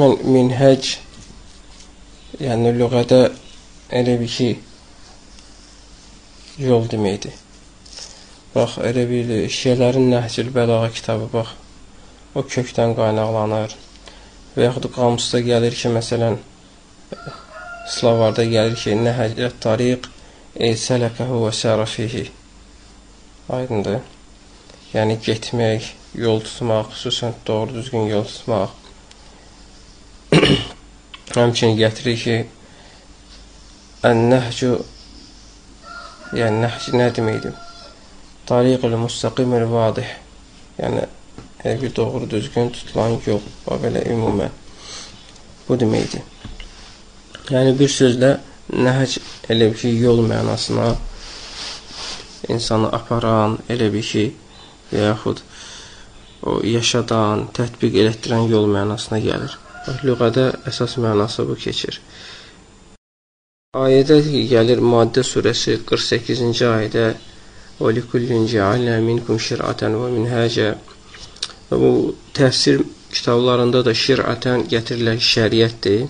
Ümumən minhəc, yəni lüğədə elə bir ki, yol deməkdir. Bax, elə bir Şiələrin Nəhcül Bəlağa kitabı, bax, o kökdən qaynaqlanır. Və yaxud qamusda gəlir ki, məsələn, Slavarda gəlir ki, Nəhəcət tariq sələkəhu və sərəfihi. Aydındır. Yəni, getmək, yol tutmaq, xüsusən doğru düzgün yol tutmaq. Həmçinin gətirir ki, ən-nəhcu, yəni nəhc nə deməkdir? Tariqul müstəqimul vadih. Yəni, bir doğru düzgün tutulan yol, belə ümumən. Bu deməkdir. Yəni, bir sözlə, nəhc elə bir ki, yol mənasına insanı aparan, elə bir ki, və yaxud o yaşadan, tətbiq elətdirən yol mənasına gəlir. Lüğədə əsas mənası bu keçir. Ayədə gəlir Maddə surəsi 48-ci ayədə وَلِكُلِّنْ جَعَلْنَا مِنْكُمْ شِرْعَةً وَمِنْهَاجًا. Bu təfsir kitablarında da şir'ətən gətirilən şəriətdir.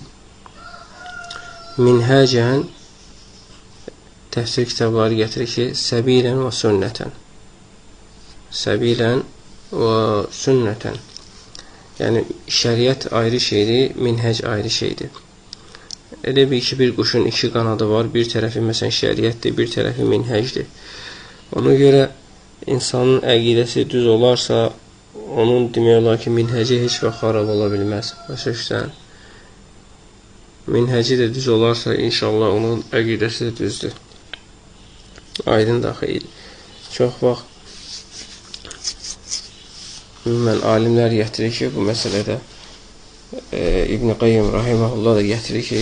Minhəcən təfsir kitabları gətirir ki, səbilən və sünnətən. Səbilən və sünnətən. Yəni, şəriət ayrı şeydir, minhəc ayrı şeydir. Elə bir ki, bir quşun iki qanadı var, bir tərəfi məsələn şəriətdir, bir tərəfi minhəcdir. Ona görə insanın əqidəsi düz olarsa, onun demək olar ki, minhəci heç vaxt xarab ola bilməz. Başa düşsən? Minhəci də düz olarsa, inşallah onun əqidəsi də düzdür. Aydın da xeyir. Çox vaxt ümumən alimlər gətirir ki, bu məsələdə İbn-i Qayyim Rahiməhullah da gətirir ki,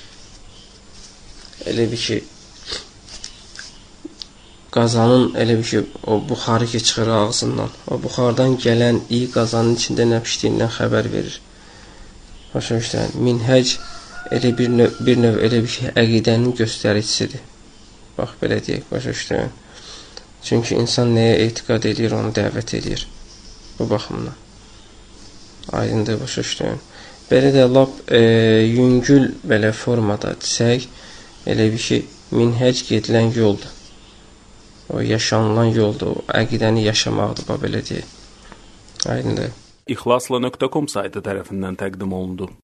elə bir ki, qazanın elə bir ki, o buxarı ki, çıxır ağzından, o buxardan gələn iyi qazanın içində nə pişdiyindən xəbər verir. Başa düşsən, minhəc elə bir növ elə bir ki, əqidənin göstəricisidir. Bax, belə deyək, başa düşsən. Çünki insan nəyə etiqad edir, onu dəvət edir. Bu baxımdan. Aydındır, başa düşsən. Belə də lap yüngül belə formada desək, elə bir ki, minhəc gedilən yoldur. O yaşanılan yoldur, o əqidəni yaşamaqdır, belə deyək. Aydındır. İxlasla.com saytı tərəfindən təqdim olundu.